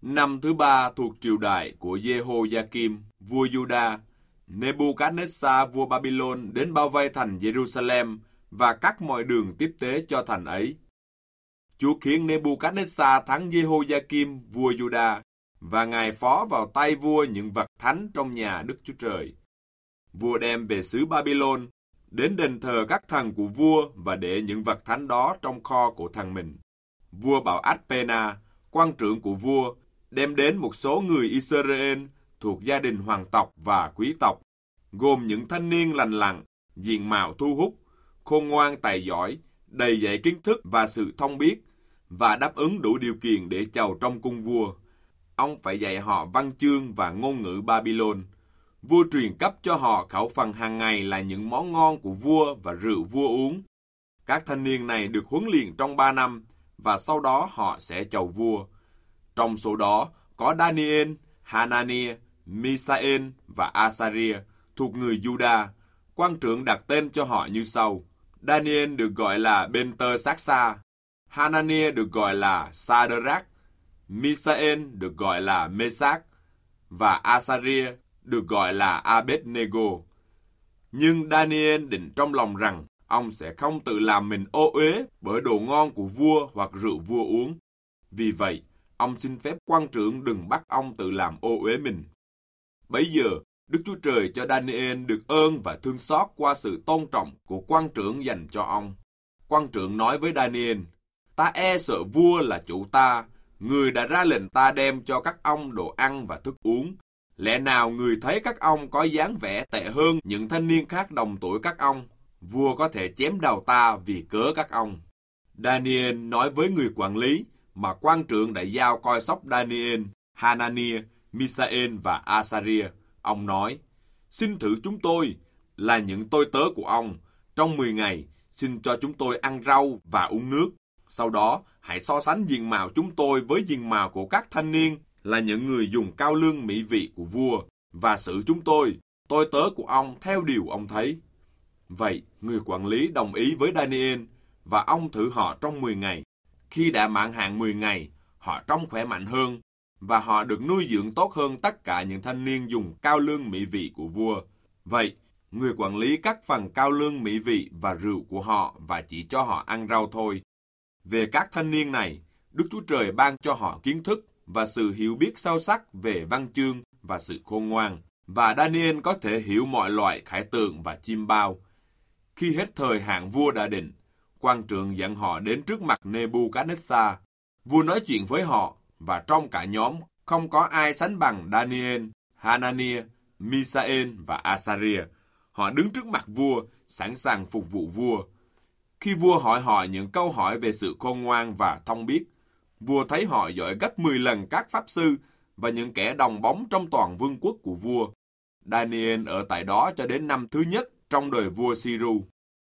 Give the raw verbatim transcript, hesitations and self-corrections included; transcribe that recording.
Năm thứ ba thuộc triều đại của Jehoiakim, vua Juda, Nebuchadnezzar vua Babylon đến bao vây thành Jerusalem và cắt mọi đường tiếp tế cho thành ấy. Chúa khiến Nebuchadnezzar thắng Jehoiakim vua Juda, và ngài phó vào tay vua những vật thánh trong nhà Đức Chúa Trời. Vua đem về xứ Babylon, đến đền thờ các thần của vua và để những vật thánh đó trong kho của thần mình. Vua bảo Át-pena, quan trưởng của vua, đem đến một số người Israel thuộc gia đình hoàng tộc và quý tộc, gồm những thanh niên lành lặn, diện mạo thu hút, khôn ngoan tài giỏi, đầy dạy kiến thức và sự thông biết, và đáp ứng đủ điều kiện để chầu trong cung vua. Ông phải dạy họ văn chương và ngôn ngữ Babylon. Vua truyền cấp cho họ khẩu phần hàng ngày là những món ngon của vua và rượu vua uống. Các thanh niên này được huấn luyện trong ba năm, và sau đó họ sẽ chầu vua. Trong số đó có Daniel, Hanania, Misael và Asaria thuộc người Juda. Quan trưởng đặt tên cho họ như sau: Daniel được gọi là Belteshazzar, Hanania được gọi là Sadrach, Misael được gọi là Mesach, và Asaria được gọi là Abednego. Nhưng Daniel định trong lòng rằng ông sẽ không tự làm mình ô uế bởi đồ ngon của vua hoặc rượu vua uống. Vì vậy, ông xin phép quan trưởng đừng bắt ông tự làm ô uế mình. Bấy giờ, Đức Chúa Trời cho Daniel được ơn và thương xót qua sự tôn trọng của quan trưởng dành cho ông. Quan trưởng nói với Daniel: Ta e sợ vua là chủ ta, người đã ra lệnh ta đem cho các ông đồ ăn và thức uống. Lẽ nào người thấy các ông có dáng vẻ tệ hơn những thanh niên khác đồng tuổi các ông, vua có thể chém đầu ta vì cớ các ông. Daniel nói với người quản lý mà quan trưởng đã giao coi sóc Daniel, Hanania, Misael và Asaria. Ông nói: Xin thử chúng tôi, là những tôi tớ của ông, trong mười ngày, xin cho chúng tôi ăn rau và uống nước. Sau đó, hãy so sánh diện mạo chúng tôi với diện mạo của các thanh niên, là những người dùng cao lương mỹ vị của vua, và xử chúng tôi, tôi tớ của ông, theo điều ông thấy. Vậy, người quản lý đồng ý với Daniel, và ông thử họ trong mười ngày. Khi đã mãn hạn mười ngày, họ trông khỏe mạnh hơn, và họ được nuôi dưỡng tốt hơn tất cả những thanh niên dùng cao lương mỹ vị của vua. Vậy, người quản lý cắt phần cao lương mỹ vị và rượu của họ và chỉ cho họ ăn rau thôi. Về các thanh niên này, Đức Chúa Trời ban cho họ kiến thức và sự hiểu biết sâu sắc về văn chương và sự khôn ngoan, và Daniel có thể hiểu mọi loại khải tượng và chim bao. Khi hết thời hạn vua đã định, quan trưởng dẫn họ đến trước mặt Nebuchadnezzar. Vua nói chuyện với họ, và trong cả nhóm không có ai sánh bằng Daniel, Hanania, Misael và Asaria. Họ đứng trước mặt vua, sẵn sàng phục vụ vua. Khi vua hỏi họ những câu hỏi về sự khôn ngoan và thông biết, vua thấy họ giỏi gấp mười lần các pháp sư và những kẻ đồng bóng trong toàn vương quốc của vua. Daniel ở tại đó cho đến năm thứ nhất trong đời vua Siru.